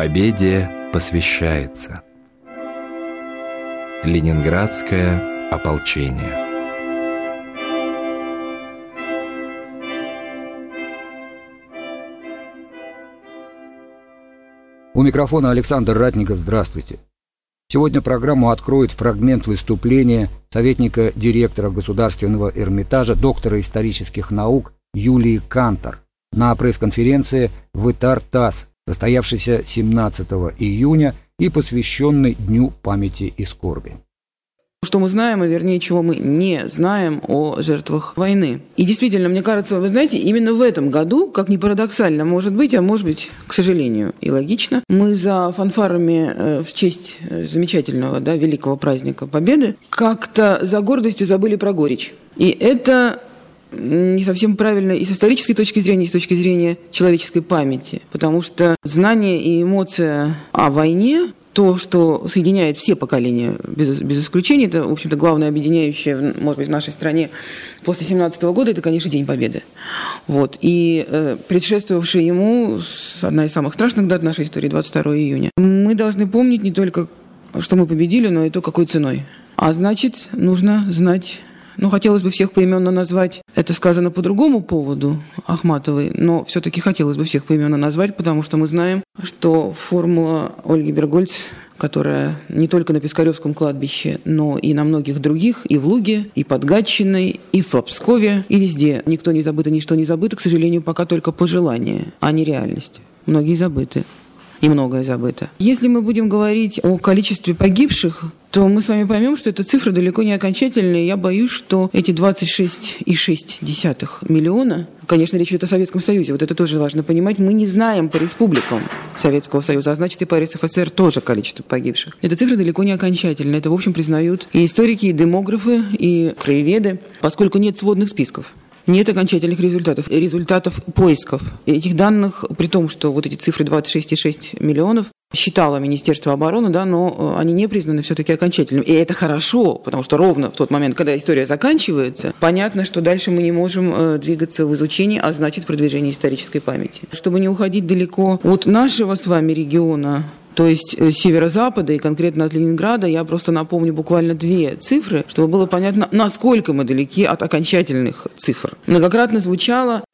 Победе посвящается. Ленинградское ополчение. У микрофона Александр Ратников. Здравствуйте. Сегодня программу откроет фрагмент выступления советника директора Государственного Эрмитажа, доктора исторических наук Юлии Кантор на пресс-конференции в ИТАР-ТАСС, состоявшейся 17 июня и посвященной Дню памяти и скорби. Что мы знаем, и вернее, чего мы не знаем о жертвах войны. И действительно, мне кажется, вы знаете, именно в этом году, как ни парадоксально может быть, а может быть, к сожалению, и логично, мы за фанфарами в честь замечательного, великого праздника Победы как-то за гордостью забыли про горечь. И это не совсем правильно и с исторической точки зрения, и с точки зрения человеческой памяти. Потому что знание и эмоция о войне, то, что соединяет все поколения, без исключения, это, в общем-то, главное объединяющее, может быть, в нашей стране после 17 года, это, конечно, День Победы. Вот. И предшествовавшая ему одна из самых страшных дат нашей истории, 22 июня. Мы должны помнить не только, что мы победили, но и то, какой ценой. А значит, нужно знать. Хотелось бы всех поименно назвать. Это сказано по другому поводу Ахматовой, но все-таки хотелось бы всех поименно назвать, потому что мы знаем, что формула Ольги Бергольц, которая не только на Пискаревском кладбище, но и на многих других, и в Луге, и под Гатчиной, и в Пскове, и везде. Никто не забыто, ничто не забыто, к сожалению, пока только пожелание, а не реальность. Многие забыты. И многое забыто. Если мы будем говорить о количестве погибших, то мы с вами поймем, что эта цифра далеко не окончательная. Я боюсь, что эти 26,6 миллиона, конечно, речь идет о Советском Союзе, вот это тоже важно понимать, мы не знаем по республикам Советского Союза, а значит и по РСФСР тоже количество погибших. Эта цифра далеко не окончательная. Это, в общем, признают и историки, и демографы, и краеведы, поскольку нет сводных списков. Нет окончательных результатов поисков. Этих данных, при том, что вот эти цифры 26,6 миллионов считало Министерство обороны, но они не признаны все-таки окончательными. И это хорошо, потому что ровно в тот момент, когда история заканчивается, понятно, что дальше мы не можем двигаться в изучении, а значит, в продвижении исторической памяти. Чтобы не уходить далеко от нашего с вами региона, то есть северо-запада и конкретно от Ленинграда, я просто напомню буквально две цифры, чтобы было понятно, насколько мы далеки от окончательных цифр. Многократно звучало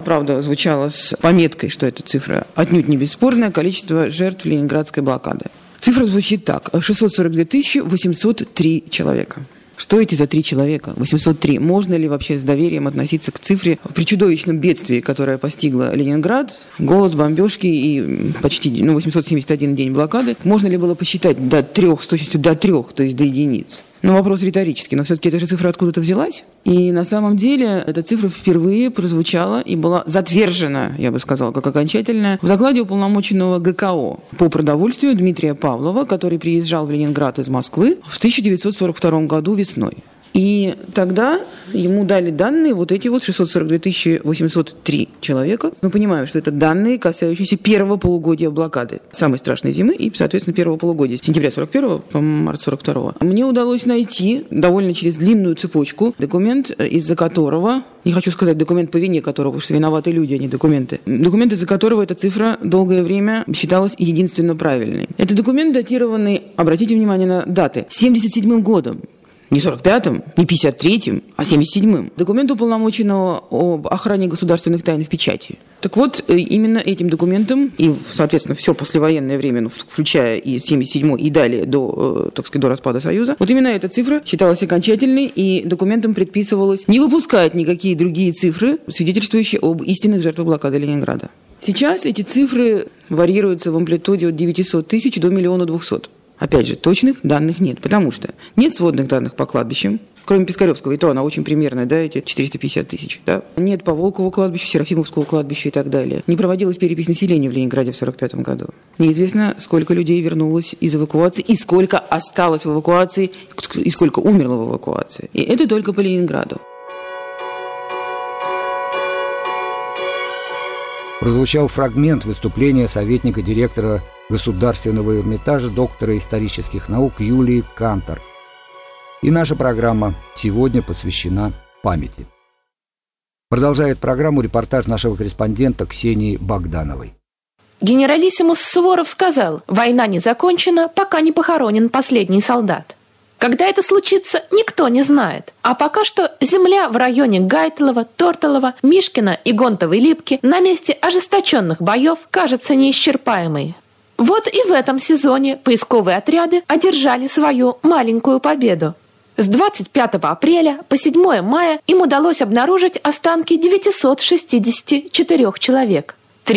с пометкой, что эта цифра отнюдь не бесспорное количество жертв Ленинградской блокады. Цифра звучит так: 642 803 человека. Что эти за 3 человека? 803. Можно ли вообще с доверием относиться к цифре при чудовищном бедствии, которое постигло Ленинград, голод, бомбежки и почти 871 день блокады? Можно ли было посчитать до 3, с точностью до 3, то есть до единиц? Вопрос риторический, но все-таки эта же цифра откуда-то взялась. И на самом деле эта цифра впервые прозвучала и была затвержена, я бы сказала, как окончательная, в докладе уполномоченного ГКО по продовольствию Дмитрия Павлова, который приезжал в Ленинград из Москвы в 1942 году весной. И тогда ему дали данные вот эти 642 803 человека. Мы понимаем, что это данные, касающиеся первого полугодия блокады, самой страшной зимы и, соответственно, первого полугодия, с сентября 41 по март 42. Мне удалось найти довольно через длинную цепочку документ, из-за которого, не хочу сказать документ по вине которого, потому что виноваты люди, а не документы, документ, из-за которого эта цифра долгое время считалась единственно правильной. Это документ, датированный, обратите внимание на даты, 1977 годом. Не 45-м, не 53-м, а 77-м. Документ уполномоченного об охране государственных тайн в печати. Так вот, именно этим документом, и, соответственно, все послевоенное время, включая и 77-й, и далее до распада Союза, вот именно эта цифра считалась окончательной, и документом предписывалось не выпускать никакие другие цифры, свидетельствующие об истинных жертвах блокады Ленинграда. Сейчас эти цифры варьируются в амплитуде от 900 тысяч до 1 200 000. Опять же, точных данных нет, потому что нет сводных данных по кладбищам, кроме Пискаревского, и то она очень примерная, эти 450 тысяч. Нет по Волкову кладбищу, Серафимовскому кладбищу и так далее. Не проводилась перепись населения в Ленинграде в 1945 году. Неизвестно, сколько людей вернулось из эвакуации, и сколько осталось в эвакуации, и сколько умерло в эвакуации. И это только по Ленинграду. Прозвучал фрагмент выступления советника директора Государственного Эрмитажа, доктора исторических наук Юлии Кантор. И наша программа сегодня посвящена памяти. Продолжает программу репортаж нашего корреспондента Ксении Богдановой. Генералиссимус Суворов сказал: «Война не закончена, пока не похоронен последний солдат». Когда это случится, никто не знает. А пока что земля в районе Гайтлова, Тортолова, Мишкина и Гонтовой Липки на месте ожесточенных боев кажется неисчерпаемой. Вот и в этом сезоне поисковые отряды одержали свою маленькую победу. С 25 апреля по 7 мая им удалось обнаружить останки 964 человек.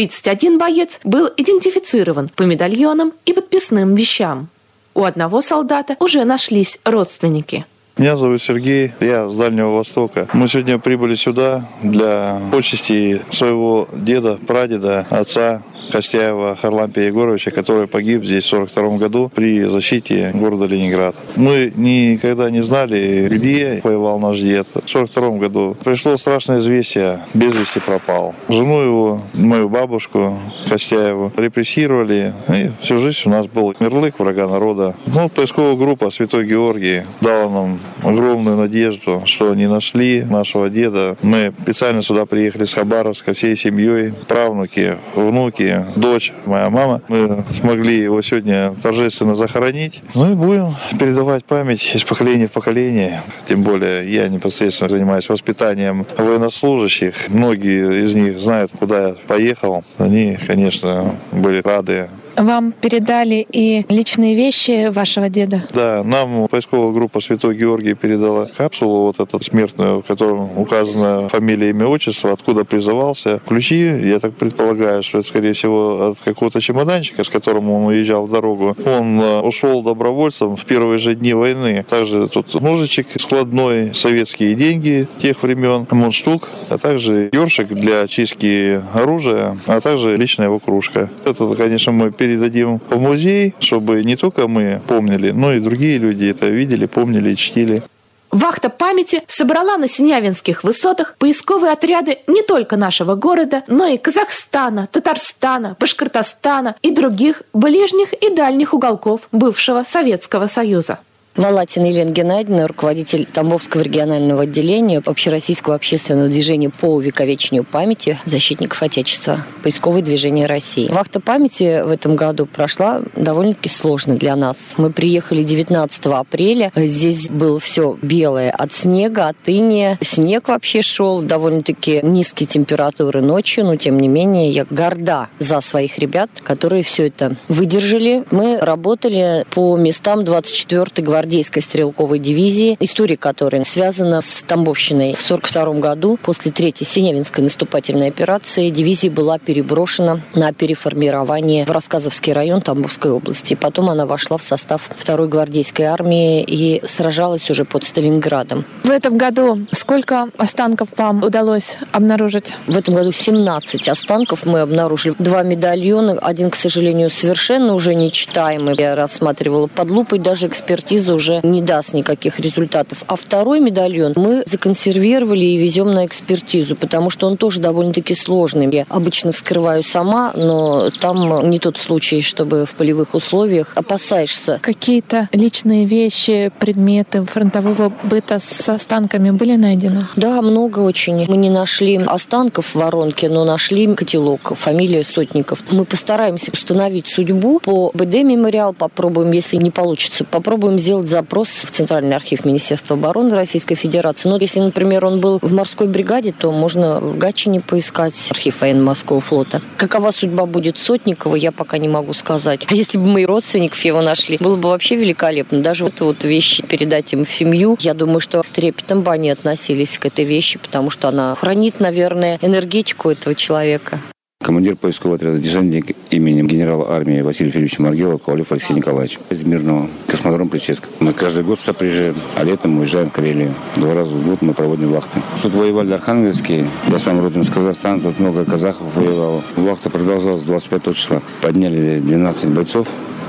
31 боец был идентифицирован по медальонам и подписным вещам. У одного солдата уже нашлись родственники. Меня зовут Сергей, я с Дальнего Востока. Мы сегодня прибыли сюда для почести своего деда, прадеда, отца Костяева Харлампия Егоровича, который погиб здесь в 1942 году при защите города Ленинград. Мы никогда не знали, где воевал наш дед. В 1942 году пришло страшное известие: без вести пропал. Жену его, мою бабушку Костяеву, репрессировали. И всю жизнь у нас был ярлык врага народа. Поисковая группа «Святой Георгий» дала нам огромную надежду, что они нашли нашего деда. Мы специально сюда приехали с Хабаровска всей семьей, правнуки, внуки, дочь, моя мама. Мы смогли его сегодня торжественно захоронить. И будем передавать память из поколения в поколение. Тем более я непосредственно занимаюсь воспитанием военнослужащих. Многие из них знают, куда я поехал. Они, конечно, были рады. Вам передали и личные вещи вашего деда? Да, нам поисковая группа «Святой Георгий» передала капсулу вот эту смертную, в котором указана фамилия, имя, отчество, откуда призывался. Ключи, я так предполагаю, что это, скорее всего, от какого-то чемоданчика, с которым он уезжал в дорогу. Он ушел добровольцем в первые же дни войны. Также тут ножичек складной, советские деньги тех времен, мундштук, а также ёршик для чистки оружия, а также личная его кружка. Это, конечно, мы передадим в музей, чтобы не только мы помнили, но и другие люди это видели, помнили и чтили. Вахта памяти собрала на Синявинских высотах поисковые отряды не только нашего города, но и Казахстана, Татарстана, Башкортостана и других ближних и дальних уголков бывшего Советского Союза. Волатина Елена Геннадьевна, руководитель Тамбовского регионального отделения Общероссийского общественного движения по увековечению памяти защитников Отечества, поисковое движение России. Вахта памяти в этом году прошла довольно-таки сложно для нас. Мы приехали 19 апреля, здесь было все белое от снега, от иния. Снег вообще шел, довольно-таки низкие температуры ночью, но тем не менее я горда за своих ребят, которые все это выдержали. Мы работали по местам 24-й гвардейской стрелковой дивизии, история которой связана с Тамбовщиной. В 1942 году, после 3-й Синявинской наступательной операции, дивизия была переброшена на переформирование в Рассказовский район Тамбовской области. Потом она вошла в состав 2-й гвардейской армии и сражалась уже под Сталинградом. В этом году сколько останков вам удалось обнаружить? В этом году 17 останков мы обнаружили. 2 медальона, один, к сожалению, совершенно уже нечитаемый. Я рассматривала под лупой, даже экспертиза уже не даст никаких результатов. А 2-й медальон мы законсервировали и везем на экспертизу, потому что он тоже довольно-таки сложный. Я обычно вскрываю сама, но там не тот случай, чтобы в полевых условиях опасаешься. Какие-то личные вещи, предметы фронтового быта с останками были найдены? Да, много очень. Мы не нашли останков в воронке, но нашли котелок, фамилия Сотников. Мы постараемся установить судьбу по БД-мемориал, попробуем, если не получится, попробуем сделать запрос в Центральный архив Министерства обороны Российской Федерации. Но если, например, он был в морской бригаде, то можно в Гатчине поискать архив военно-морского флота. Какова судьба будет Сотникова, я пока не могу сказать. А если бы мы и родственников его нашли, было бы вообще великолепно. Даже вот вещи передать им в семью. Я думаю, что с трепетом бы они относились к этой вещи, потому что она хранит, наверное, энергетику этого человека. Командир поискового отряда десантник имени генерала армии Василия Филипповича Маргелова Ковалев Алексей Николаевич. Из Мирного, космодром Плесецк. Мы каждый год сюда приезжаем, а летом мы уезжаем в Карелию. 2 раза в год мы проводим вахты. Тут воевали Архангельские, я сам родом из Казахстана, тут много казахов воевало. Вахта продолжалась 25 числа. Подняли 12 бойцов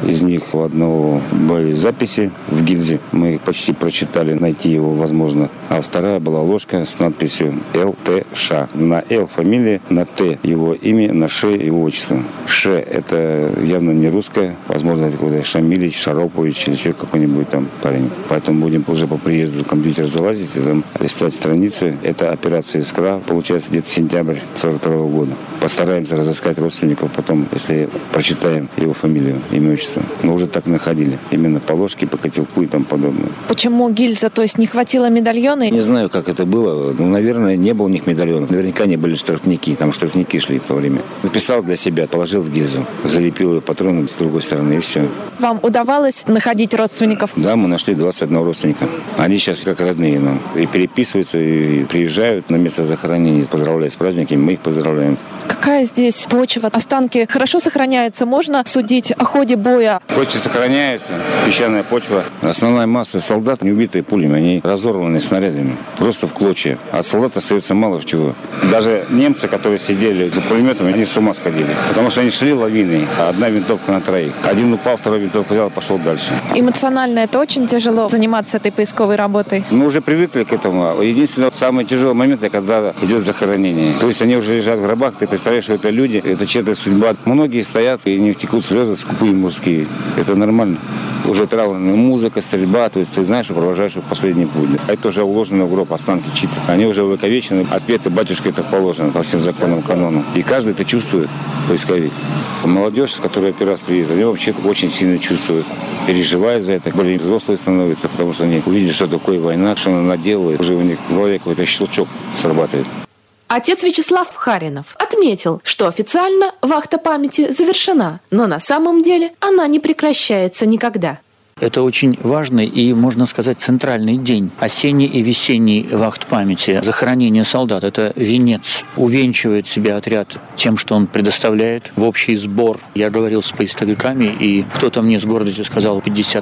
Из них у одного были записи в гильзе. Мы их почти прочитали, найти его возможно. А вторая была ложка с надписью ЛТШ. На Л фамилия, на Т его имя, на Ш его отчество. Ш это явно не русское. Возможно, это какой-то Шамилич, Шаропович или еще какой-нибудь там парень. Поэтому будем уже по приезду в компьютер залазить и там листать страницы. Это операция «Искра». Получается где-то сентябрь 42 года. Постараемся разыскать родственников потом, если прочитаем его фамилию, имя, отчество. Мы уже так находили. Именно по ложке, по котелку и тому подобное. Почему гильза? То есть не хватило медальона? Не знаю, как это было. Ну, наверное, не было у них медальонов. Наверняка не были штрафники. Там штрафники шли в то время. Написал для себя, положил в гильзу. Залепил ее патроном с другой стороны, и все. Вам удавалось находить родственников? Да, мы нашли 21 родственника. Они сейчас как родные нам. И переписываются, и приезжают на место захоронения. Поздравляют с праздниками, мы их поздравляем. Какая здесь почва? Останки хорошо сохраняются? Можно судить о ходе боя? Кости сохраняются, песчаная почва. Основная масса солдат, не убитые пулями, они разорваны снарядами. Просто в клочья. От солдат остается мало чего. Даже немцы, которые сидели за пулеметами, они с ума сходили. Потому что они шли лавиной, а одна винтовка на троих. Один упал, второй винтовку взял, пошел дальше. Эмоционально это очень тяжело заниматься этой поисковой работой? Мы уже привыкли к этому. Единственное, самый тяжелый момент, когда идет захоронение. То есть они уже лежат в гробах, ты представляешь, что это люди, это чья-то судьба. Многие стоят, и не текут слезы, скупые мужские. Это нормально. Уже травмная музыка, стрельба, то есть ты знаешь, что провожаешь в последний путь. А это уже уложено в гроб, останки чьи-то. Они уже увековечены, отпеты батюшкой, как положено, по всем законам, канонам. И каждый это чувствует, поисковик. Молодежь, которая первый раз приедет, они вообще очень сильно чувствуют, переживают за это, более взрослые становятся, потому что они увидели, что такое война, что она наделает, уже у них в голове какой-то щелчок срабатывает. Отец Вячеслав Харинов отметил, что официально вахта памяти завершена, но на самом деле она не прекращается никогда. Это очень важный и, можно сказать, центральный день. Осенний и весенний вахт памяти. Захоронение солдат – это венец. Увенчивает себя отряд тем, что он предоставляет в общий сбор. Я говорил с поисковиками, и кто-то мне с гордостью сказал,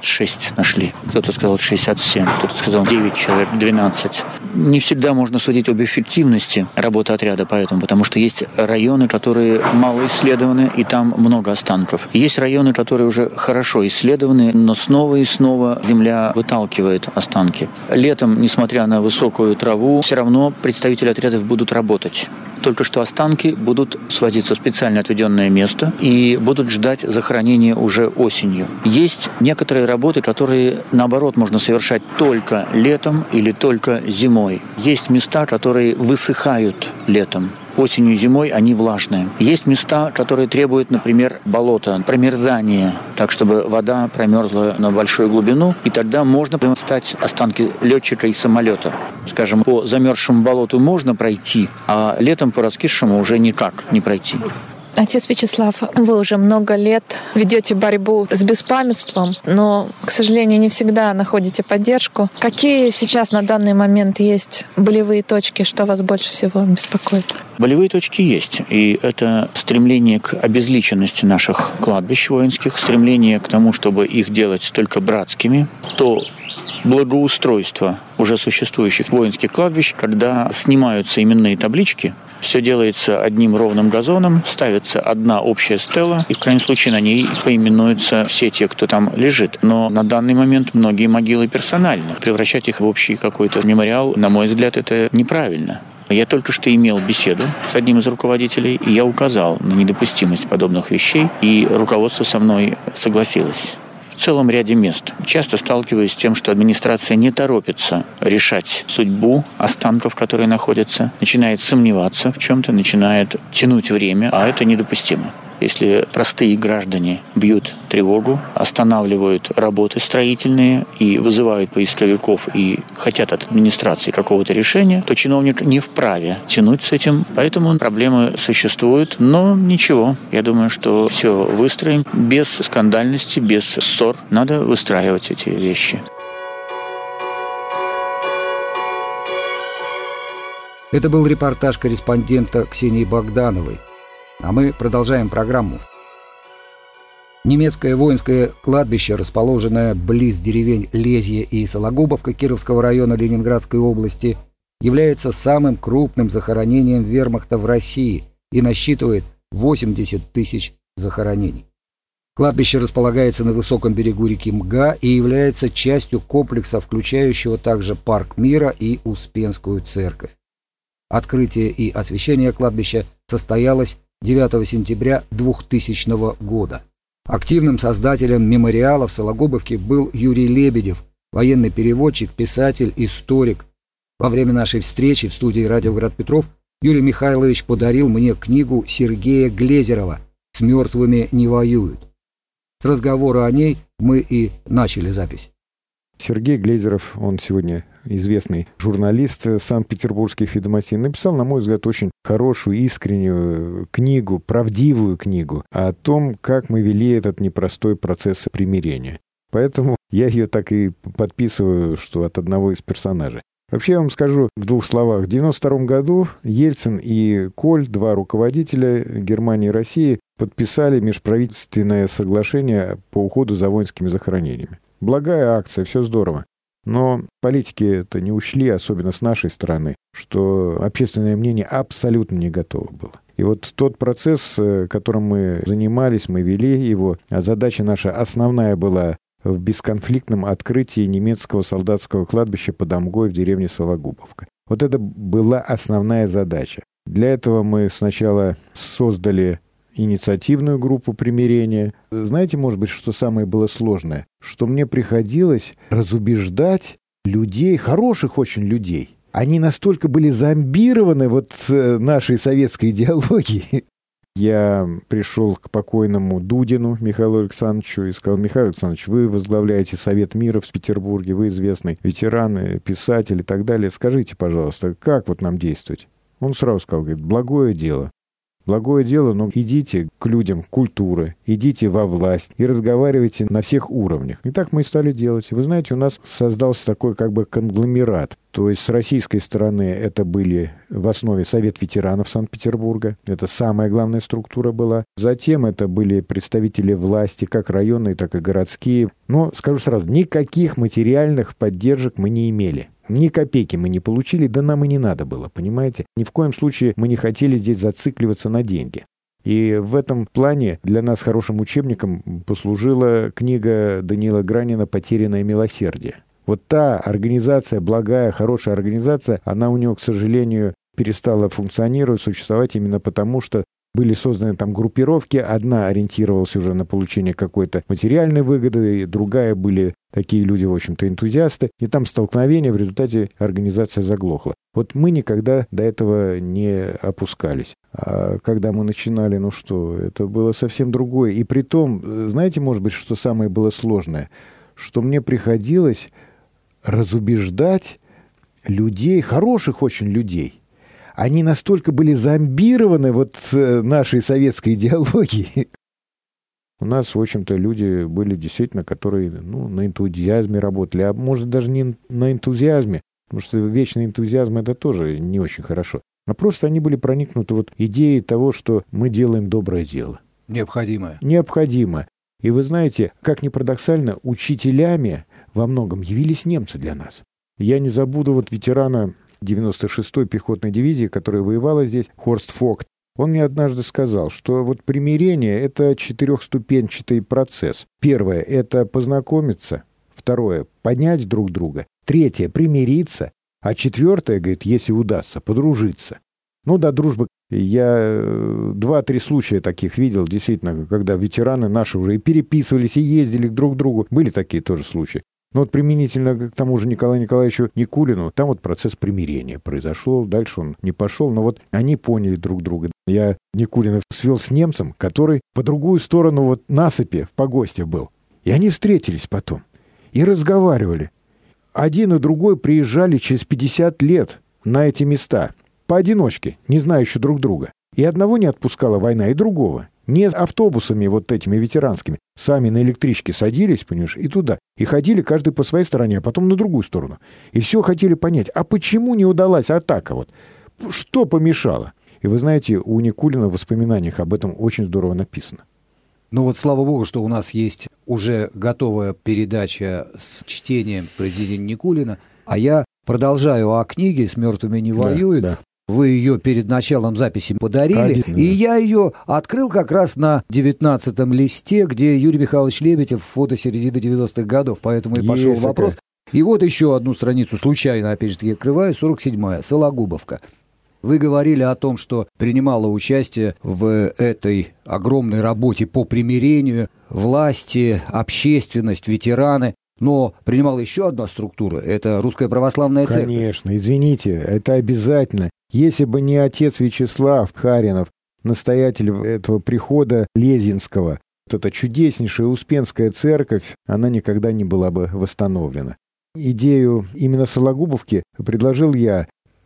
56 нашли. Кто-то сказал 67, кто-то сказал 9 человек, 12. Не всегда можно судить об эффективности работы отряда поэтому, потому что есть районы, которые мало исследованы, и там много останков. Есть районы, которые уже хорошо исследованы, но снова и снова земля выталкивает останки. Летом, несмотря на высокую траву, все равно представители отрядов будут работать. Только что останки будут сводиться в специально отведенное место и будут ждать захоронения уже осенью. Есть некоторые работы, которые, наоборот, можно совершать только летом или только зимой. Есть места, которые высыхают летом. Осенью и зимой они влажные. Есть места, которые требуют, например, болота, промерзания, так чтобы вода промерзла на большую глубину, и тогда можно достать останки летчика из самолета. Скажем, по замерзшему болоту можно пройти, а летом по раскисшему уже никак не пройти. Отец Вячеслав, вы уже много лет ведете борьбу с беспамятством, но, к сожалению, не всегда находите поддержку. Какие сейчас на данный момент есть болевые точки, что вас больше всего беспокоит? Болевые точки есть, и это стремление к обезличенности наших кладбищ воинских, стремление к тому, чтобы их делать только братскими, то благоустройство уже существующих воинских кладбищ, когда снимаются именные таблички, все делается одним ровным газоном, ставится одна общая стела, и в крайнем случае на ней поименуются все те, кто там лежит. Но на данный момент многие могилы персональны. Превращать их в общий какой-то мемориал, на мой взгляд, это неправильно. Я только что имел беседу с одним из руководителей, и я указал на недопустимость подобных вещей, и руководство со мной согласилось. В целом ряде мест. Часто сталкиваюсь с тем, что администрация не торопится решать судьбу останков, которые находятся, начинает сомневаться в чем-то, начинает тянуть время, а это недопустимо. Если простые граждане бьют тревогу, останавливают работы строительные и вызывают поисковиков и хотят от администрации какого-то решения, то чиновник не вправе тянуть с этим. Поэтому проблемы существуют, но ничего. Я думаю, что все выстроим без скандальности, без ссор. Надо выстраивать эти вещи. Это был репортаж корреспондента Ксении Богдановой. А мы продолжаем программу. Немецкое воинское кладбище, расположенное близ деревень Лезье и Сологубовка Кировского района Ленинградской области, является самым крупным захоронением вермахта в России и насчитывает 80 тысяч захоронений. Кладбище располагается на высоком берегу реки Мга и является частью комплекса, включающего также Парк Мира и Успенскую церковь. Открытие и освящение кладбища состоялось 9 сентября 2000 года. Активным создателем мемориала в Сологубовке был Юрий Лебедев, военный переводчик, писатель, историк. Во время нашей встречи в студии «Радио Град Петров» Юрий Михайлович подарил мне книгу Сергея Глезерова «С мертвыми не воюют». С разговора о ней мы и начали запись. Сергей Глезеров, он сегодня известный журналист санкт-петербургских ведомостей, написал, на мой взгляд, очень хорошую, искреннюю книгу, правдивую книгу о том, как мы вели этот непростой процесс примирения. Поэтому я ее так и подписываю, что от одного из персонажей. Вообще, я вам скажу в двух словах. В 1992 году Ельцин и Коль, два руководителя Германии и России, подписали межправительственное соглашение по уходу за воинскими захоронениями. Благая акция, все здорово. Но политики это не учли, особенно с нашей стороны, что общественное мнение абсолютно не готово было. И вот тот процесс, которым мы занимались, мы вели его, а задача наша основная была в бесконфликтном открытии немецкого солдатского кладбища под Амгой в деревне Сологубовка. Вот это была основная задача. Для этого мы сначала создали инициативную группу примирения. Знаете, может быть, что самое было сложное? Что мне приходилось разубеждать людей, хороших очень людей. Они настолько были зомбированы вот нашей советской идеологией. Я пришел к покойному Дудину Михаилу Александровичу и сказал: Михаил Александрович, вы возглавляете Совет мира в Петербурге, вы известный ветеран, писатель и так далее. Скажите, пожалуйста, как вот нам действовать? Он сразу сказал, говорит, благое дело. Благое дело, но идите к людям культуры, идите во власть и разговаривайте на всех уровнях. И так мы и стали делать. Вы знаете, у нас создался такой как бы конгломерат. То есть с российской стороны это были в основе Совет ветеранов Санкт-Петербурга. Это самая главная структура была. Затем это были представители власти, как районные, так и городские. Но, скажу сразу, никаких материальных поддержек мы не имели. Ни копейки мы не получили, да нам и не надо было, понимаете? Ни в коем случае мы не хотели здесь зацикливаться на деньги. И в этом плане для нас хорошим учебником послужила книга Даниила Гранина «Потерянное милосердие». Вот та организация, благая, хорошая организация, она у него, к сожалению, перестала функционировать, существовать именно потому, что были созданы там группировки. Одна ориентировалась уже на получение какой-то материальной выгоды, и другая были такие люди, в общем-то, энтузиасты. И там столкновения, в результате организация заглохла. Вот мы никогда до этого не опускались. А когда мы начинали, ну что, это было совсем другое. И при том, знаете, может быть, что самое было сложное? Что мне приходилось разубеждать людей, хороших очень людей. Они настолько были зомбированы вот нашей советской идеологией. У нас, в общем-то, люди были действительно, которые на энтузиазме работали, а может даже не на энтузиазме, потому что вечный энтузиазм это тоже не очень хорошо. А просто они были проникнуты вот идеей того, что мы делаем доброе дело. Необходимое. Необходимо. И вы знаете, как ни парадоксально, учителями во многом явились немцы для нас. Я не забуду вот ветерана 96-й пехотной дивизии, которая воевала здесь, Хорст Фогт. Он мне однажды сказал, что вот примирение — это четырехступенчатый процесс. Первое — это познакомиться. Второе — понять друг друга. Третье — примириться. А четвертое, говорит, если удастся, подружиться. Ну да, дружба. Я 2-3 случая таких видел, действительно, когда ветераны наши уже и переписывались, и ездили друг к другу. Были такие тоже случаи. Но вот применительно к тому же Николаю Николаевичу Никулину, там вот процесс примирения произошел, дальше он не пошел, но вот они поняли друг друга. Я Никулина свел с немцем, который по другую сторону вот насыпи в погосте был. И они встретились потом и разговаривали. Один и другой приезжали через 50 лет на эти места, поодиночке, не знающие друг друга. И одного не отпускала война, и другого. Не автобусами вот этими ветеранскими. Сами на электричке садились, понимаешь, и туда. И ходили каждый по своей стороне, а потом на другую сторону. И все хотели понять, а почему не удалась атака? Вот? Что помешало? И вы знаете, у Никулина в воспоминаниях об этом очень здорово написано. Ну вот слава богу, что у нас есть уже готовая передача с чтением произведения Никулина, а я продолжаю о книге «С мертвыми не воюют». Да. Вы ее перед началом записи подарили, Обидно. и я ее открыл как раз на 19-м листе, где Юрий Михайлович Лебедев, фото середины 90-х годов, поэтому и пошел Есть вопрос. И вот еще одну страницу случайно, опять же таки, открываю, 47-я, Сологубовка. Вы говорили о том, что принимала участие в этой огромной работе по примирению власти, общественность, ветераны. Но принимала еще одна структура – это Русская Православная Церковь. Конечно, извините, это обязательно. Если бы не отец Вячеслав Харинов, настоятель этого прихода Лезинского, вот эта чудеснейшая Успенская церковь, она никогда не была бы восстановлена. Идею именно Сологубовки предложил я.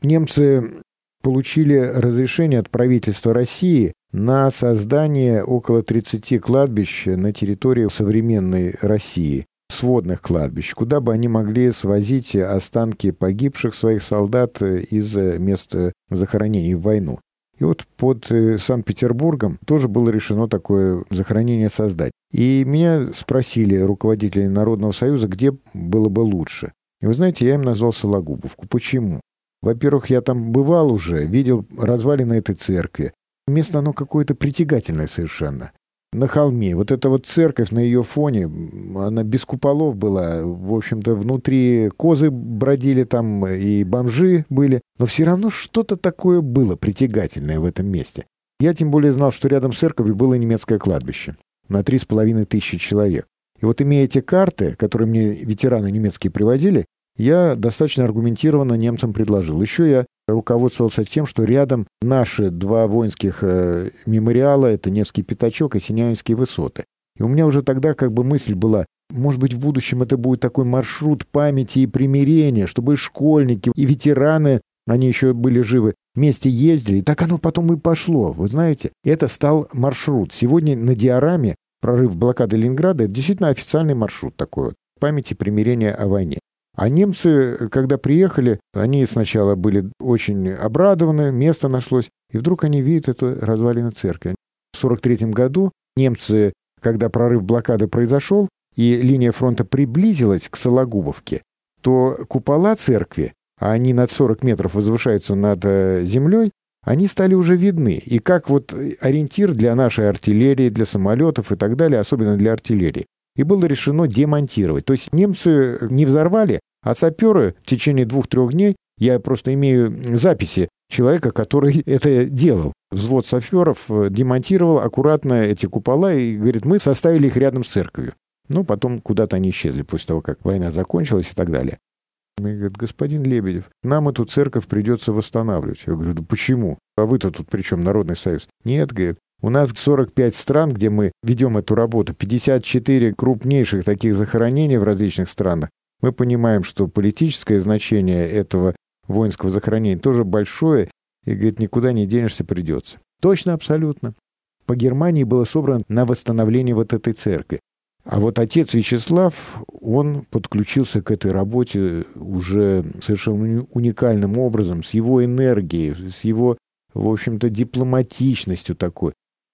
Немцы получили разрешение от правительства России на создание около 30 кладбищ на территории современной России, сводных кладбищ, куда бы они могли свозить останки погибших своих солдат из места захоронений в войну. И вот под Санкт-Петербургом тоже было решено такое захоронение создать. И меня спросили руководители Народного Союза, где было бы лучше. И вы знаете, я им назвал Сологубовку. Почему? Во-первых, я там бывал уже, видел развалины этой церкви. Место оно какое-то притягательное совершенно. На холме. Вот эта вот церковь на ее фоне, она без куполов была. В общем-то, внутри козы бродили там, и бомжи были. Но все равно что-то такое было притягательное в этом месте. Я тем более знал, что рядом с церковью было немецкое кладбище на 3500 человек. И вот имея эти карты, которые мне ветераны немецкие привозили, я достаточно аргументированно немцам предложил. Еще я руководствовался тем, что рядом наши два воинских мемориала, это Невский пятачок и Синяинские высоты. И у меня уже тогда как бы мысль была, может быть, в будущем это будет такой маршрут памяти и примирения, чтобы и школьники, и ветераны, они еще были живы, вместе ездили. И так оно потом и пошло. Вы знаете, это стал маршрут. Сегодня на диораме прорыв блокады Ленинграда — это действительно официальный маршрут такой вот, памяти примирения о войне. А немцы, когда приехали, они сначала были очень обрадованы, место нашлось, и вдруг они видят эту развалину церкви. В 1943 году немцы, когда прорыв блокады произошел, и линия фронта приблизилась к Сологубовке, то купола церкви, а они над 40 метров возвышаются над землей, они стали уже видны. И как вот ориентир для нашей артиллерии, для самолетов и так далее, особенно для артиллерии. И было решено демонтировать. То есть немцы не взорвали, а саперы в течение 2-3 дней, я просто имею записи человека, который это делал. Взвод саперов демонтировал аккуратно эти купола и говорит, мы составили их рядом с церковью. Ну, потом куда-то они исчезли после того, как война закончилась и так далее. Мне говорят, господин Лебедев, нам эту церковь придется восстанавливать. Я говорю, да почему? А вы-то тут при чем, Народный Союз? Нет, говорит, у нас 45 стран, где мы ведем эту работу, 54 крупнейших таких захоронений в различных странах. Мы понимаем, что политическое значение этого воинского захоронения тоже большое, и, говорит, никуда не денешься, придется. Точно, абсолютно. По Германии было собрано на восстановление вот этой церкви. А вот отец Вячеслав, он подключился к этой работе уже совершенно уникальным образом, с его энергией, с его, в общем-то, дипломатичностью такой.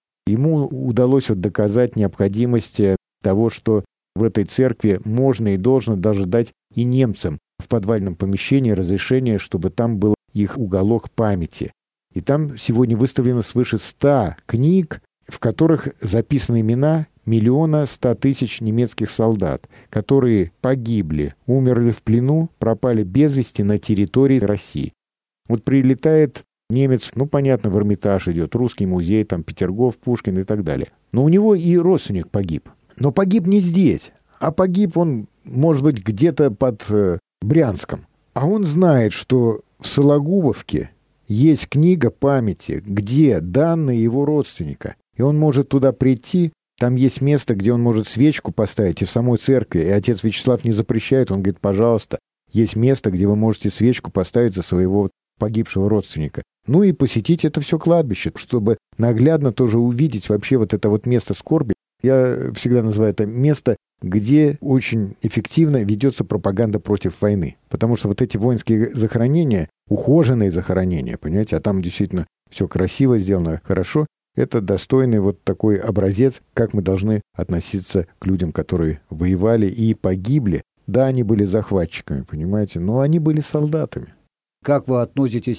Ему удалось вот доказать необходимость того, что в этой церкви можно и должно даже дать и немцам в подвальном помещении разрешение, чтобы там был их уголок памяти. И там сегодня выставлено свыше 100 книг, в которых записаны имена 1 100 000 немецких солдат, которые погибли, умерли в плену, пропали без вести на территории России. Вот прилетает немец, ну, понятно, в Эрмитаж идет, Русский музей, там, Петергоф, Пушкин и так далее. Но у него и родственник погиб. Но погиб не здесь, а погиб он, может быть, где-то под Брянском. А он знает, что в Сологубовке есть книга памяти, где данные его родственника. И он может туда прийти, там есть место, где он может свечку поставить и в самой церкви. И отец Вячеслав не запрещает, он говорит, пожалуйста, есть место, где вы можете свечку поставить за своего погибшего родственника. Ну и посетить это все кладбище, чтобы наглядно тоже увидеть вообще вот это вот место скорби. Я всегда называю это место, где очень эффективно ведется пропаганда против войны. Потому что вот эти воинские захоронения, ухоженные захоронения, понимаете, а там действительно все красиво сделано, хорошо, это достойный вот такой образец, как мы должны относиться к людям, которые воевали и погибли. Да, они были захватчиками, понимаете, но они были солдатами. Как вы относитесь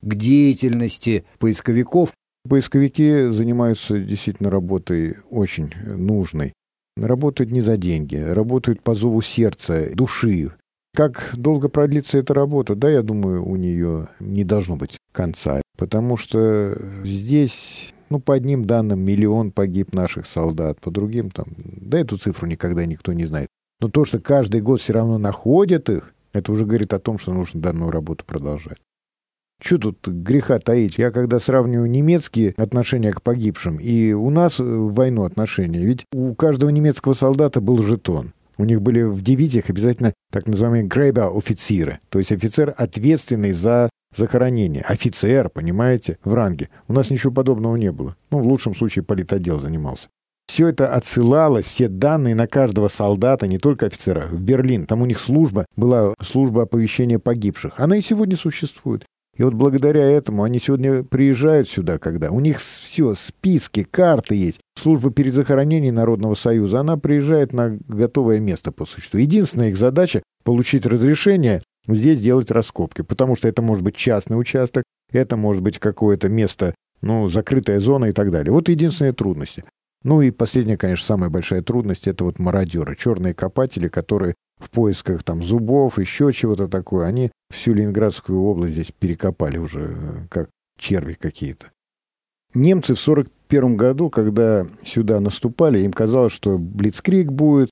к деятельности поисковиков? Поисковики занимаются действительно работой очень нужной. Работают не за деньги, работают по зову сердца, души. Как долго продлится эта работа? Да, я думаю, у нее не должно быть конца. Потому что здесь, по одним данным, 1 миллион погиб наших солдат, по другим да эту цифру никогда никто не знает. Но то, что каждый год все равно находят их, это уже говорит о том, что нужно данную работу продолжать. Что тут греха таить? Я когда сравниваю немецкие отношения к погибшим и у нас в войну отношения, ведь у каждого немецкого солдата был жетон. У них были в дивизиях обязательно так называемые Gräber-офицеры, то есть офицер, ответственный за захоронение. Офицер, понимаете, в ранге. У нас ничего подобного не было. В лучшем случае политотдел занимался. Все это отсылалось, все данные на каждого солдата, не только офицера, в Берлин. Там у них была служба оповещения погибших. Она и сегодня существует. И вот благодаря этому они сегодня приезжают сюда, когда у них все, списки, карты есть. Служба перезахоронения Народного Союза, она приезжает на готовое место по существу. Единственная их задача — получить разрешение здесь делать раскопки, потому что это может быть частный участок, это может быть какое-то место, закрытая зона и так далее. Вот единственные трудности. И последняя, конечно, самая большая трудность — это вот мародеры, черные копатели, которые в поисках зубов, еще чего-то такое, они всю Ленинградскую область здесь перекопали уже, как черви какие-то. Немцы в 1941 году, когда сюда наступали, им казалось, что блицкриг будет,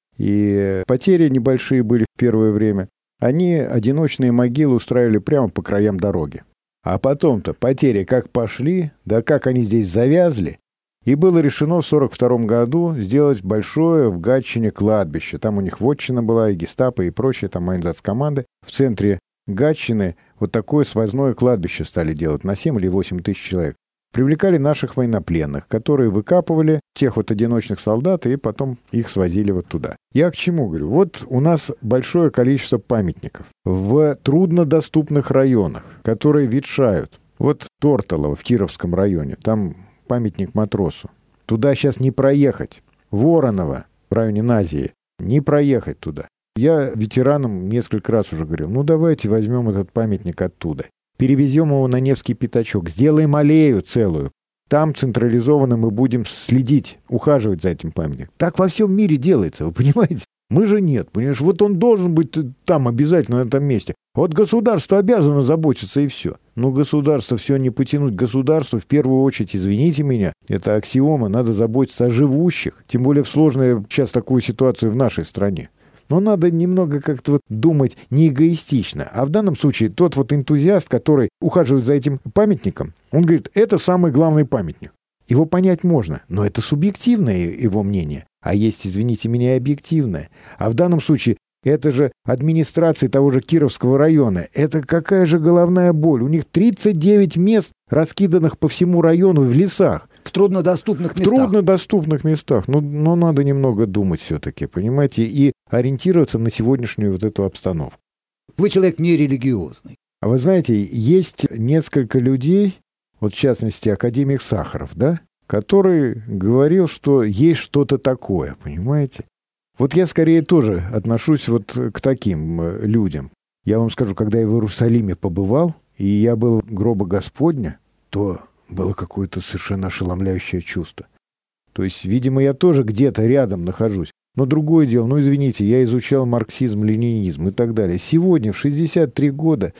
и потери небольшие были в первое время. Они одиночные могилы устраивали прямо по краям дороги. А потом-то потери как пошли, да как они здесь завязли. И было решено в 1942 году сделать большое в Гатчине кладбище. Там у них вотчина была, и гестапо, и прочие, там айнзацкоманды. В центре Гатчины вот такое свозное кладбище стали делать на 7 или 8 тысяч человек. Привлекали наших военнопленных, которые выкапывали тех вот одиночных солдат, и потом их свозили вот туда. Я к чему говорю? Вот у нас большое количество памятников в труднодоступных районах, которые ветшают. Вот Торталово в Кировском районе, там памятник матросу. Туда сейчас не проехать. Вороново в районе Назии, не проехать туда. Я ветеранам несколько раз уже говорил, давайте возьмем этот памятник оттуда. Перевезем его на Невский пятачок, сделаем аллею целую. Там централизованно мы будем следить, ухаживать за этим памятником. Так во всем мире делается, вы понимаете? Мы же нет, понимаешь? Вот он должен быть там обязательно, на этом месте. Вот государство обязано заботиться, и все. Но государство все не потянуть. Государство в первую очередь, извините меня, это аксиома, надо заботиться о живущих. Тем более в сложную сейчас такую ситуацию в нашей стране. Но надо немного как-то думать не эгоистично. А в данном случае тот энтузиаст, который ухаживает за этим памятником, он говорит, это самый главный памятник. Его понять можно, но это субъективное его мнение. А есть, извините меня, объективное. А в данном случае это же администрация того же Кировского района. Это какая же головная боль. У них 39 мест, раскиданных по всему району в лесах. В труднодоступных местах. В труднодоступных местах. Но надо немного думать все-таки, понимаете, и ориентироваться на сегодняшнюю эту обстановку. Вы человек нерелигиозный. А вы знаете, есть несколько людей, в частности, академик Сахаров, который говорил, что есть что-то такое, понимаете? Я скорее тоже отношусь к таким людям. Я вам скажу, когда я в Иерусалиме побывал, и я был у гроба Господня, то было какое-то совершенно ошеломляющее чувство. То есть, видимо, я тоже где-то рядом нахожусь. Но другое дело, извините, я изучал марксизм, ленинизм и так далее. Сегодня, в 63 года,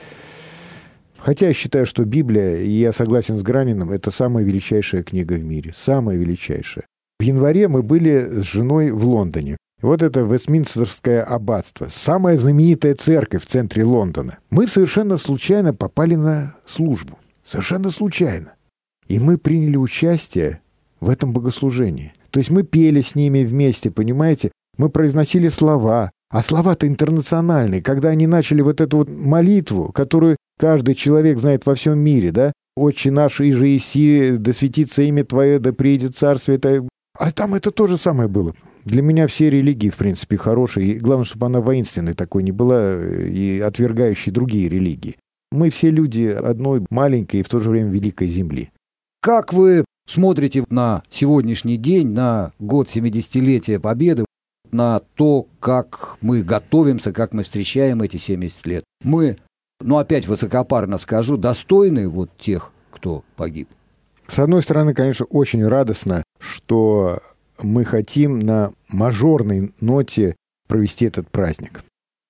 хотя я считаю, что Библия, и я согласен с Граниным, это самая величайшая книга в мире. Самая величайшая. В январе мы были с женой в Лондоне. Вот это Вестминстерское аббатство, самая знаменитая церковь в центре Лондона. Мы совершенно случайно попали на службу. Совершенно случайно. И мы приняли участие в этом богослужении. То есть мы пели с ними вместе, понимаете? Мы произносили слова. А слова-то интернациональные. Когда они начали эту молитву, которую каждый человек знает во всем мире, «Отче наш, иже еси, да светится имя Твое, да приидет царствие Твое». А там это то же самое было. Для меня все религии, в принципе, хорошие. И главное, чтобы она воинственной такой не была и отвергающей другие религии. Мы все люди одной маленькой и в то же время великой земли. Как вы смотрите на сегодняшний день, на год 70-летия Победы, на то, как мы готовимся, как мы встречаем эти 70 лет? Мы опять высокопарно скажу, достойны вот тех, кто погиб? С одной стороны, конечно, очень радостно, что мы хотим на мажорной ноте провести этот праздник.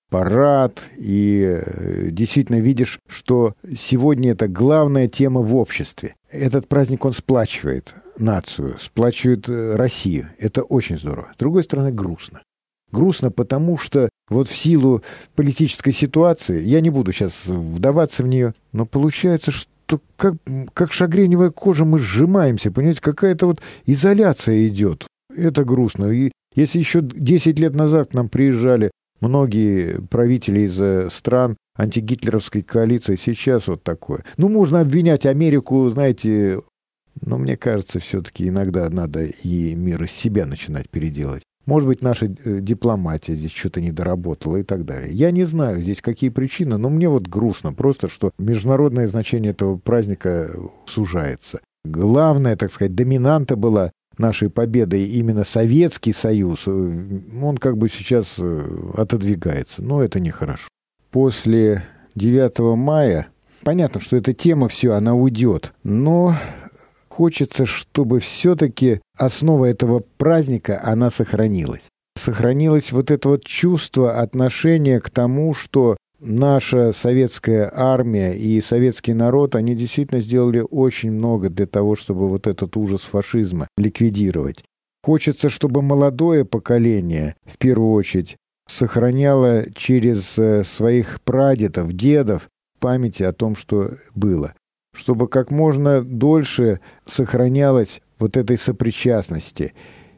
Парад, и действительно видишь, что сегодня это главная тема в обществе. Этот праздник, он сплачивает нацию, сплачивает Россию. Это очень здорово. С другой стороны, грустно. Грустно, потому что вот в силу политической ситуации, я не буду сейчас вдаваться в нее, но получается, что как шагреневая кожа мы сжимаемся, понимаете, какая-то вот изоляция идет. Это грустно. И если еще 10 лет назад к нам приезжали многие правители из стран антигитлеровской коалиции, сейчас вот такое. Можно обвинять Америку, знаете, но мне кажется, все-таки иногда надо и мир из себя начинать переделать. Может быть, наша дипломатия здесь что-то не доработала и так далее. Я не знаю здесь какие причины, но мне вот грустно просто, что международное значение этого праздника сужается. Главная, так сказать, доминанта была нашей победой именно Советский Союз. Он как бы сейчас отодвигается, но это нехорошо. После 9 мая, понятно, что эта тема все, она уйдет, но хочется, чтобы все-таки основа этого праздника, она сохранилась. Сохранилось вот это вот чувство отношения к тому, что наша советская армия и советский народ, они действительно сделали очень много для того, чтобы вот этот ужас фашизма ликвидировать. Хочется, чтобы молодое поколение, в первую очередь, сохраняло через своих прадедов, дедов память о том, что было. Чтобы как можно дольше сохранялось вот этой сопричастности.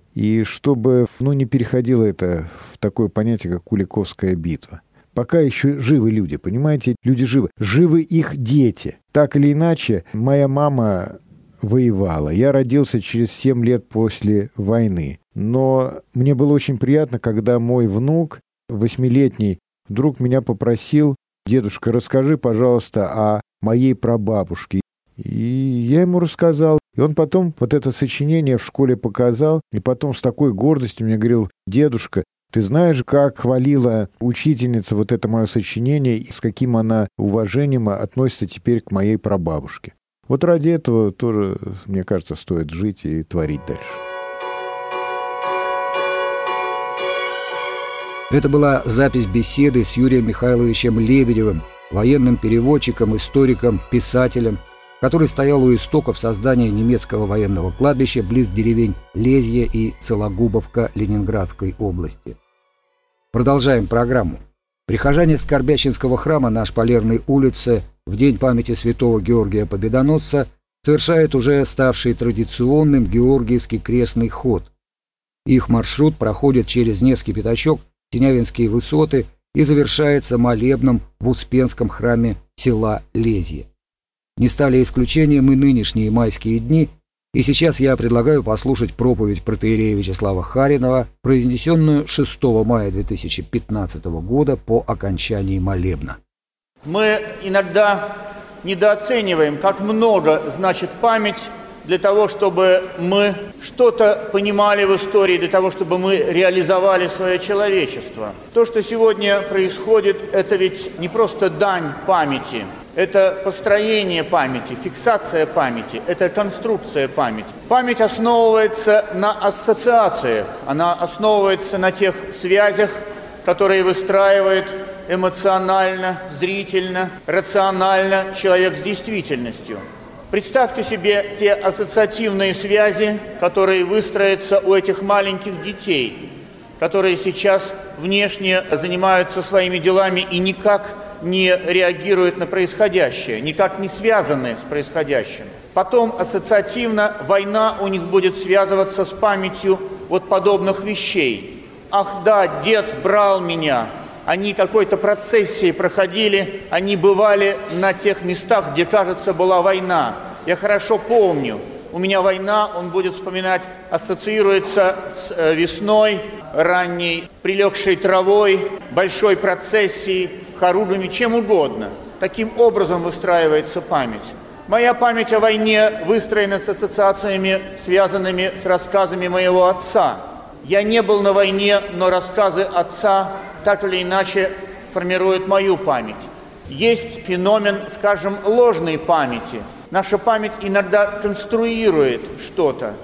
И чтобы не переходило это в такое понятие, как Куликовская битва. Пока еще живы люди, понимаете? Люди живы. Живы их дети. Так или иначе, моя мама воевала. Я родился через 7 лет после войны. Но мне было очень приятно, когда мой внук, 8-летний, вдруг меня попросил: «Дедушка, расскажи, пожалуйста, о моей прабабушке». И я ему рассказал. И он потом вот это сочинение в школе показал. И потом с такой гордостью мне говорил: «Дедушка, ты знаешь, как хвалила учительница вот это мое сочинение, и с каким она уважением относится теперь к моей прабабушке». Вот ради этого тоже, мне кажется, стоит жить и творить дальше. Это была запись беседы с Юрием Михайловичем Лебедевым, военным переводчиком, историком, писателем, который стоял у истоков создания немецкого военного кладбища близ деревень Лезье и Сологубовка Ленинградской области. Продолжаем программу. Прихожане Скорбящинского храма на Шпалерной улице в день памяти святого Георгия Победоносца совершают уже ставший традиционным Георгиевский крестный ход. Их маршрут проходит через Невский пятачок, Синявинские высоты и завершается молебном в Успенском храме села Лезье. Не стали исключением и нынешние майские дни, и сейчас я предлагаю послушать проповедь протоиерея Вячеслава Харинова, произнесенную 6 мая 2015 года по окончании молебна. Мы иногда недооцениваем, как много значит память для того, чтобы мы что-то понимали в истории, для того, чтобы мы реализовали свое человечество. То, что сегодня происходит, это ведь не просто дань памяти, это построение памяти, фиксация памяти, это конструкция памяти. Память основывается на ассоциациях, она основывается на тех связях, которые выстраивает эмоционально, зрительно, рационально человек с действительностью. Представьте себе те ассоциативные связи, которые выстроятся у этих маленьких детей, которые сейчас внешне занимаются своими делами и никак не реагируют на происходящее, никак не связаны с происходящим. Потом ассоциативно война у них будет связываться с памятью вот подобных вещей. Ах да, дед брал меня. Они какой-то процессией проходили, они бывали на тех местах, где, кажется, была война. Я хорошо помню, у меня война, он будет вспоминать, ассоциируется с весной, ранней, прилегшей травой, большой процессией, хоругвями, чем угодно. Таким образом выстраивается память. Моя память о войне выстроена с ассоциациями, связанными с рассказами моего отца. Я не был на войне, но рассказы отца так или иначе формируют мою память. Есть феномен, скажем, ложной памяти. Наша память иногда конструирует что-то.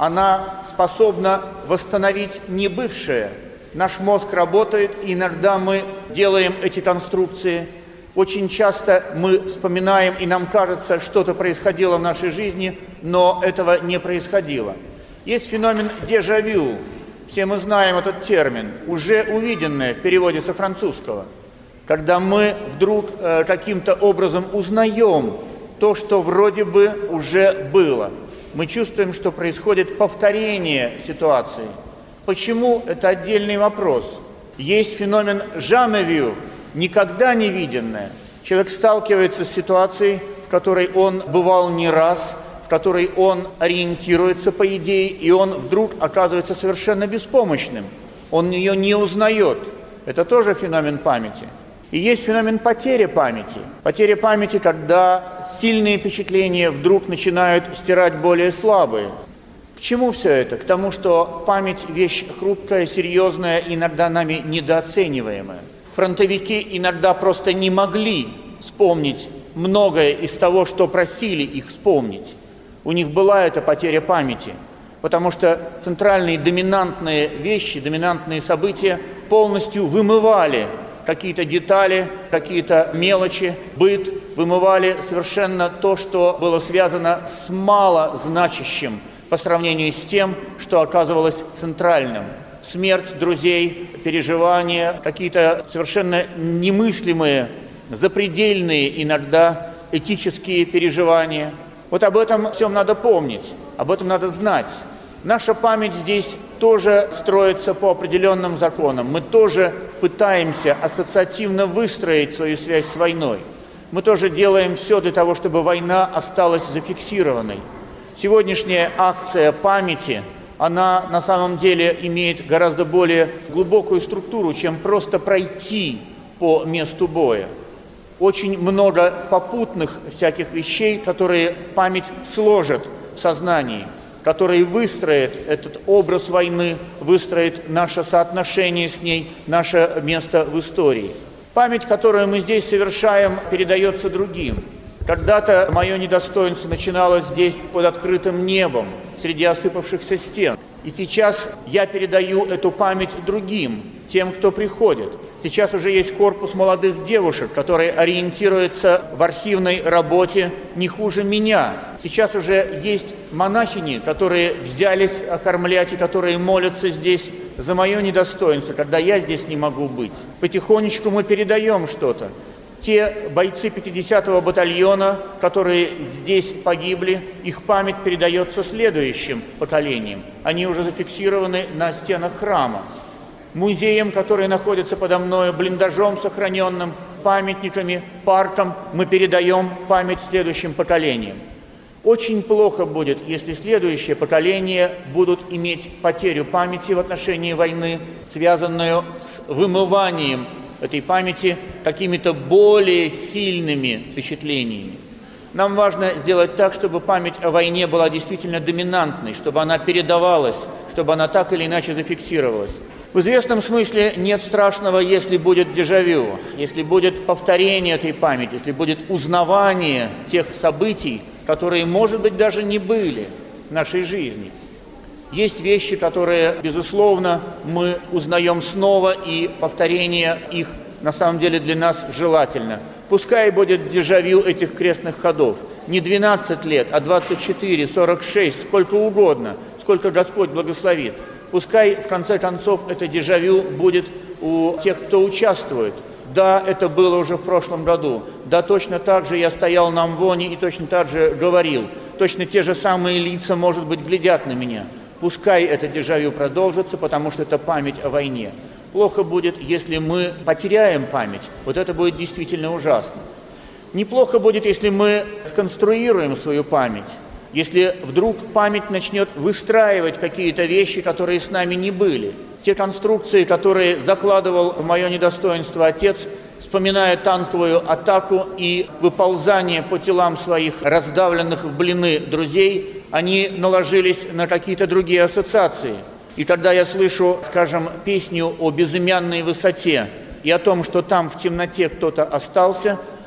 Она способна восстановить небывшее. Наш мозг работает, и иногда мы делаем эти конструкции. Очень часто мы вспоминаем, и нам кажется, что-то происходило в нашей жизни, но этого не происходило. Есть феномен дежавю. Все мы знаем этот термин, уже увиденное в переводе со французского. Когда мы вдруг каким-то образом узнаем то, что вроде бы уже было. Мы чувствуем, что происходит повторение ситуации. Почему? Это отдельный вопрос. Есть феномен jamais-vu, никогда не виденное. Человек сталкивается с ситуацией, в которой он бывал не раз, в которой он ориентируется по идее, и он вдруг оказывается совершенно беспомощным. Он ее не узнает. Это тоже феномен памяти. И есть феномен потери памяти. Потеря памяти, когда сильные впечатления вдруг начинают стирать более слабые. К чему все это? К тому, что память – вещь хрупкая, серьезная, иногда нами недооцениваемая. Фронтовики иногда просто не могли вспомнить многое из того, что просили их вспомнить. У них была эта потеря памяти, потому что центральные доминантные вещи, доминантные события полностью вымывали какие-то детали, какие-то мелочи, быт, вымывали совершенно то, что было связано с малозначащим по сравнению с тем, что оказывалось центральным. Смерть друзей, переживания, какие-то совершенно немыслимые, запредельные иногда этические переживания. Вот об этом всем надо помнить, об этом надо знать. Наша память здесь тоже строится по определенным законам. Мы тоже пытаемся ассоциативно выстроить свою связь с войной. Мы тоже делаем все для того, чтобы война осталась зафиксированной. Сегодняшняя акция памяти, она на самом деле имеет гораздо более глубокую структуру, чем просто пройти по месту боя. Очень много попутных всяких вещей, которые память сложит в сознании, которые выстроят этот образ войны, выстроят наше соотношение с ней, наше место в истории. Память, которую мы здесь совершаем, передается другим. Когда-то мое недостоинство начиналось здесь под открытым небом, среди осыпавшихся стен. И сейчас я передаю эту память другим, тем, кто приходит. Сейчас уже есть корпус молодых девушек, которые ориентируются в архивной работе не хуже меня. Сейчас уже есть монахини, которые взялись окормлять и которые молятся здесь за мое недостоинство, когда я здесь не могу быть. Потихонечку мы передаем что-то. Те бойцы 50-го батальона, которые здесь погибли, их память передается следующим поколениям. Они уже зафиксированы на стенах храма. Музеем, который находится подо мной, блиндажом сохраненным, памятниками, парком, мы передаем память следующим поколениям. Очень плохо будет, если следующее поколение будут иметь потерю памяти в отношении войны, связанную с вымыванием этой памяти какими-то более сильными впечатлениями. Нам важно сделать так, чтобы память о войне была действительно доминантной, чтобы она передавалась, чтобы она так или иначе зафиксировалась. В известном смысле нет страшного, если будет дежавю, если будет повторение этой памяти, если будет узнавание тех событий, которые, может быть, даже не были в нашей жизни. Есть вещи, которые, безусловно, мы узнаем снова, и повторение их на самом деле для нас желательно. Пускай будет дежавю этих крестных ходов. Не 12 лет, а 24, 46, сколько угодно, сколько Господь благословит. Пускай, в конце концов, это дежавю будет у тех, кто участвует. Да, это было уже в прошлом году. Да, точно так же я стоял на Амвоне и точно так же говорил. Точно те же самые лица, может быть, глядят на меня. Пускай это дежавю продолжится, потому что это память о войне. Плохо будет, если мы потеряем память. Вот это будет действительно ужасно. Неплохо будет, если мы сконструируем свою память. Если вдруг память начнет выстраивать какие-то вещи, которые с нами не были. Те конструкции, которые закладывал в мое недостоинство отец, вспоминая танковую атаку и выползание по телам своих раздавленных в блины друзей, они наложились на какие-то другие ассоциации. И когда я слышу, скажем, песню о безымянной высоте и о том, что там в темноте кто-то остался,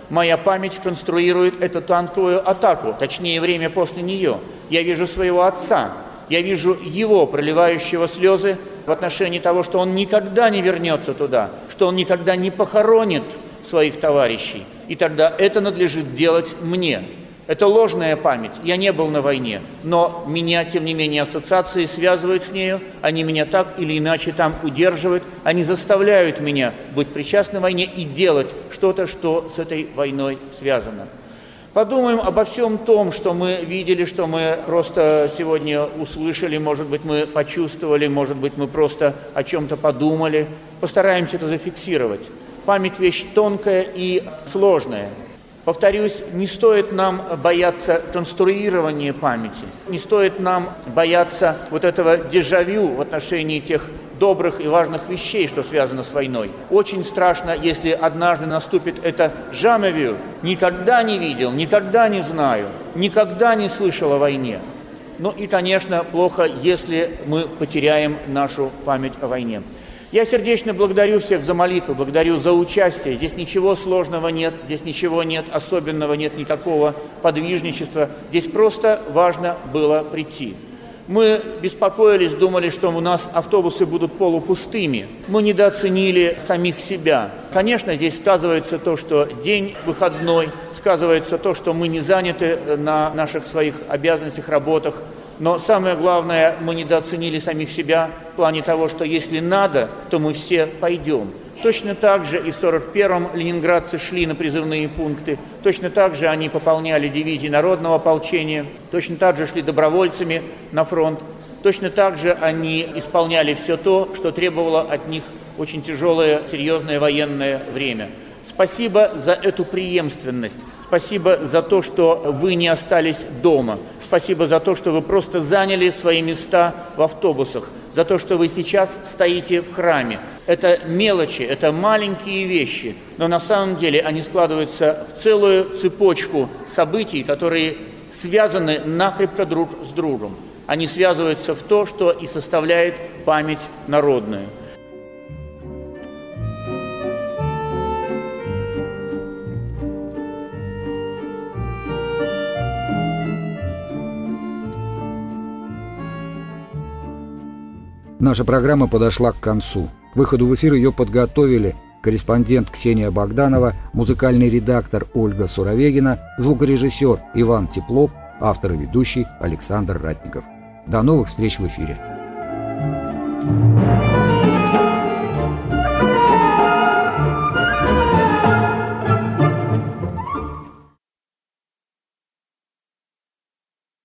Моя память конструирует эту танковую атаку, точнее, время после нее. Я вижу своего отца, я вижу его, проливающего слезы в отношении того, что он никогда не вернется туда, что он никогда не похоронит своих товарищей. И тогда это надлежит делать мне. Это ложная память. Я не был на войне, но меня, тем не менее, ассоциации связывают с нею, они меня так или иначе там удерживают, они заставляют меня быть причастным к войне и делать что-то, что с этой войной связано. Подумаем обо всем том, что мы видели, что мы просто сегодня услышали, может быть, мы почувствовали, может быть, мы просто о чем-то подумали. Постараемся это зафиксировать. Память – вещь тонкая и сложная. Повторюсь, не стоит нам бояться конструирования памяти, не стоит нам бояться вот этого дежавю в отношении тех добрых и важных вещей, что связано с войной. Очень страшно, если однажды наступит это жамевю. Никогда не видел, никогда не знаю, никогда не слышал о войне. Ну и, конечно, плохо, если мы потеряем нашу память о войне. Я сердечно благодарю всех за молитву, благодарю за участие. Здесь ничего сложного нет, здесь ничего нет особенного, нет никакого подвижничества. Здесь просто важно было прийти. Мы беспокоились, думали, что у нас автобусы будут полупустыми. Мы недооценили самих себя. Конечно, здесь сказывается то, что день выходной, сказывается то, что мы не заняты на наших своих обязанностях, работах. Но самое главное, мы недооценили самих себя в плане того, что если надо, то мы все пойдем. Точно так же и в 41-м ленинградцы шли на призывные пункты, точно так же они пополняли дивизии народного ополчения, точно так же шли добровольцами на фронт, точно так же они исполняли все то, что требовало от них очень тяжелое, серьезное военное время. Спасибо за эту преемственность, спасибо за то, что вы не остались дома. Спасибо за то, что вы просто заняли свои места в автобусах, за то, что вы сейчас стоите в храме. Это мелочи, это маленькие вещи, но на самом деле они складываются в целую цепочку событий, которые связаны накрепко друг с другом. Они связываются в то, что и составляет память народную. Наша программа подошла к концу. К выходу в эфир ее подготовили корреспондент Ксения Богданова, музыкальный редактор Ольга Суровегина, звукорежиссер Иван Теплов, автор и ведущий Александр Ратников. До новых встреч в эфире.